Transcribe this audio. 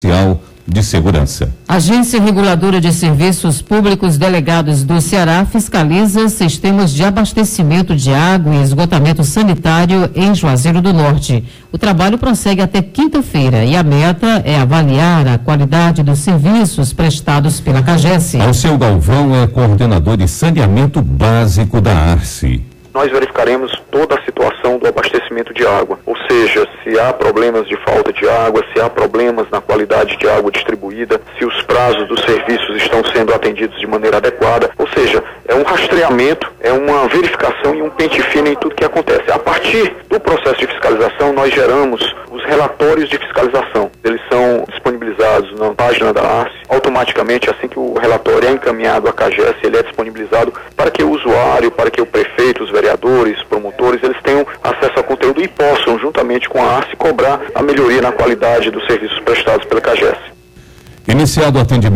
de Segurança. Agência Reguladora de Serviços Públicos Delegados do Ceará fiscaliza sistemas de abastecimento de água e esgotamento sanitário em Juazeiro do Norte. O trabalho prossegue até quinta-feira e a meta é avaliar a qualidade dos serviços prestados pela CAGES. Alceu Galvão é coordenador de saneamento básico da ARCE. Nós verificaremos toda a situação do abastecimento de água, ou seja, se há problemas de falta de água, se há problemas na qualidade de água distribuída, se os prazos dos serviços estão sendo atendidos de maneira adequada, ou seja, é um rastreamento, é uma verificação e um pente fino em tudo que acontece. A partir do processo de fiscalização, nós geramos os relatórios de fiscalização. Eles são disponibilizados na página da ARCE, automaticamente, assim que o relatório é encaminhado à CAGES, ele é disponibilizado para que o usuário, para que o prefeito, os vereadores, promotores, eles tenham acesso ao conteúdo e possam, juntamente com a ARCE, cobrar a melhoria na qualidade dos serviços prestados pela CAGES. Iniciado o atendimento